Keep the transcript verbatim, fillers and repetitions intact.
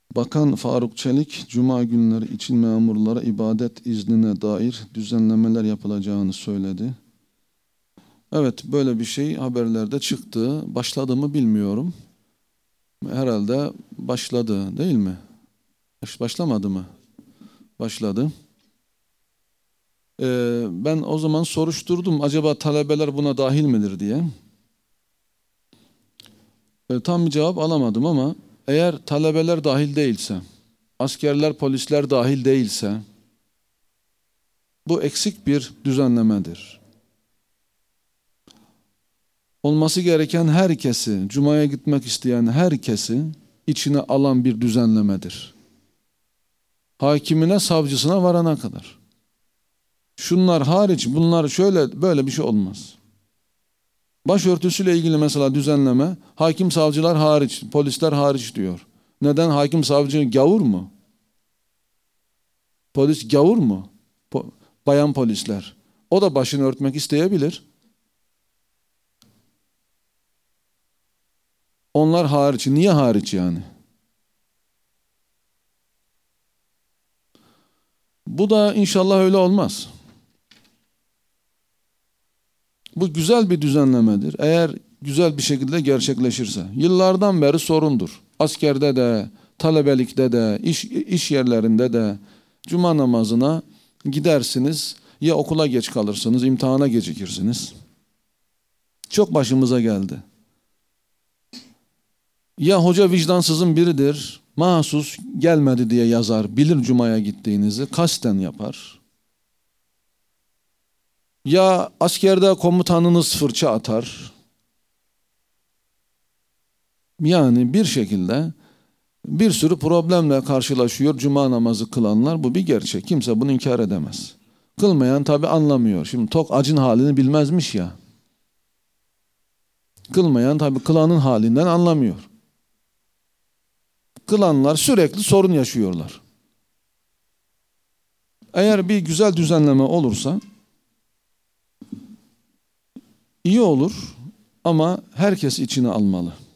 Bakan Faruk Çelik, Cuma günleri için memurlara ibadet iznine dair düzenlemeler yapılacağını söyledi. Evet, böyle bir şey haberlerde çıktı. Başladı mı bilmiyorum. Herhalde başladı, değil mi? Başlamadı mı? Başladı. Ee, ben o zaman soruşturdum, acaba talebeler buna dahil midir diye. Ee, tam bir cevap alamadım ama eğer talebeler dahil değilse, askerler, polisler dahil değilse, bu eksik bir düzenlemedir. Olması gereken herkesi, Cuma'ya gitmek isteyen herkesi içine alan bir düzenlemedir. Hakimine, savcısına varana kadar. Şunlar hariç, bunlar şöyle, böyle bir şey olmaz. Başörtüsüyle ilgili mesela düzenleme, hakim savcılar hariç, polisler hariç diyor. Neden? Hakim savcı gavur mu? Polis gavur mu? Po bayan polisler. O da başını örtmek isteyebilir. Onlar hariç. Niye hariç yani? Bu da inşallah öyle olmaz. Bu güzel bir düzenlemedir. Eğer güzel bir şekilde gerçekleşirse. Yıllardan beri sorundur. Askerde de, talebelikte de, iş, iş yerlerinde de Cuma namazına gidersiniz. Ya okula geç kalırsınız, imtihana gecikirsiniz. Çok başımıza geldi. Ya hoca vicdansızın biridir, mahsus gelmedi diye yazar, bilir Cuma'ya gittiğinizi, kasten yapar. Ya askerde komutanınız fırça atar. Yani bir şekilde bir sürü problemle karşılaşıyor Cuma namazı kılanlar. Bu bir gerçek. Kimse bunu inkar edemez. Kılmayan tabi anlamıyor. Şimdi tok acın halini bilmezmiş ya. Kılmayan tabi kılanın halinden anlamıyor. Kılanlar sürekli sorun yaşıyorlar. Eğer bir güzel düzenleme olursa iyi olur ama herkes içine almalı.